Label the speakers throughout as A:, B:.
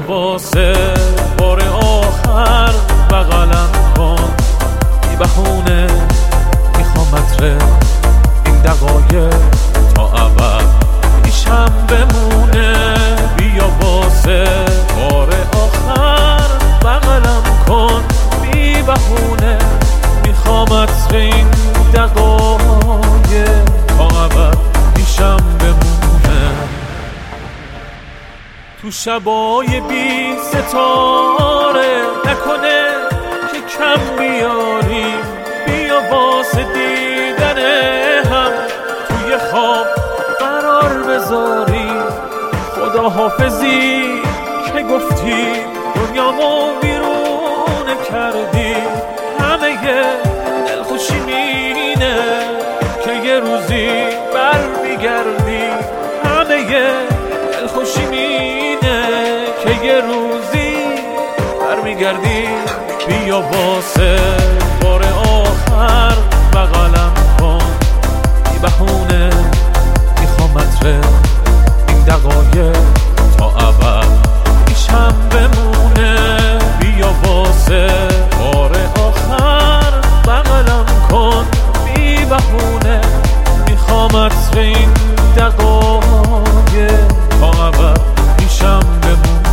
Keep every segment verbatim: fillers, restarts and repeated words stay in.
A: واسه بار آخر بغلم کن، بی بهونه میخوام عطر این دقایق تا ابد پیشم بمونه. بیا واسه بار آخر بغلم کن، بی بهونه میخوام عطر این دقایق تا ابد پیشم بمونه. تو شبای بی ستاره نکنه که کم بیاریم، بیا واسه دیدن هم توی خواب قرار بذاری. خدا حافظی که گفتی دنیامو بیرون کردی، همه دلخوشی مینه که یه روزی بر میگردی، همه دلخوشی مینه که یه روزی برمیگردی. بیا واسه بار آخر بغلم کن، بی بهونه میخوام عطر این دقایق تا ابد پیشم بمونه. بیا واسه بار آخر بغلم کن، بی بهونه میخوام عطر این دقایق تا ابد پیشم بمونه.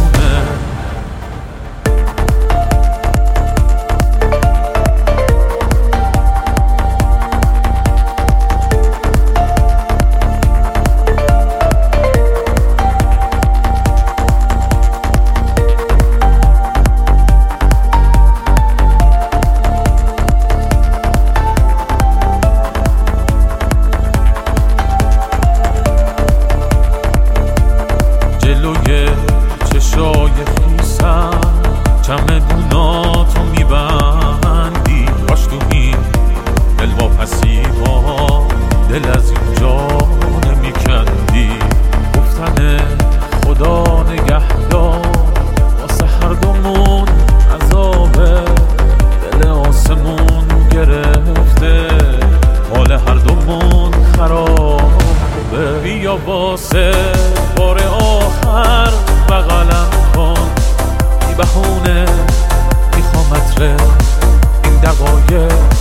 A: جلوی چشای خیسم چمدوناتو میبندی، باش تو این دل واپسی ها دل از اینجا نمیکندی. گفتن خدا نگهدار واسه هر دومون عذابه، دل آسمون گرفته حال هر دومون خرابه. بیا واسه بار آخر بغلم کن، بی بهونه میخوام عطر این دقایق